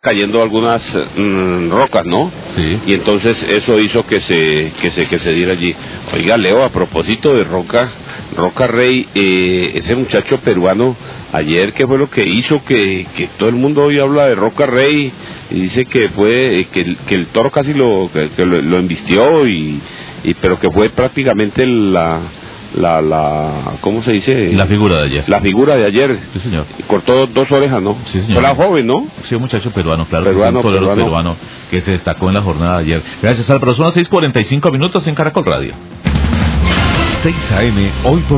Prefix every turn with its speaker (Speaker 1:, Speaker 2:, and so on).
Speaker 1: cayendo algunas rocas, ¿no?
Speaker 2: Sí.
Speaker 1: Y entonces eso hizo que se diera allí. Oiga, Leo, a propósito de Roca Rey, ese muchacho peruano, ayer, ¿qué fue lo que hizo? Que todo el mundo hoy habla de Roca Rey y dice que fue, que el toro casi lo embistió pero que fue prácticamente ¿cómo se dice?
Speaker 2: La figura de ayer.
Speaker 1: La figura de ayer.
Speaker 2: Sí, señor.
Speaker 1: Y cortó 2 orejas, ¿no?
Speaker 2: Sí, señor.
Speaker 1: Fue la joven, ¿no?
Speaker 2: Sí, un muchacho peruano, claro.
Speaker 1: Peruano,
Speaker 2: que es un torero peruano que se destacó en la jornada de ayer. Gracias, Álvaro. Son las 6:45 en Caracol Radio.
Speaker 3: 6 AM, hoy por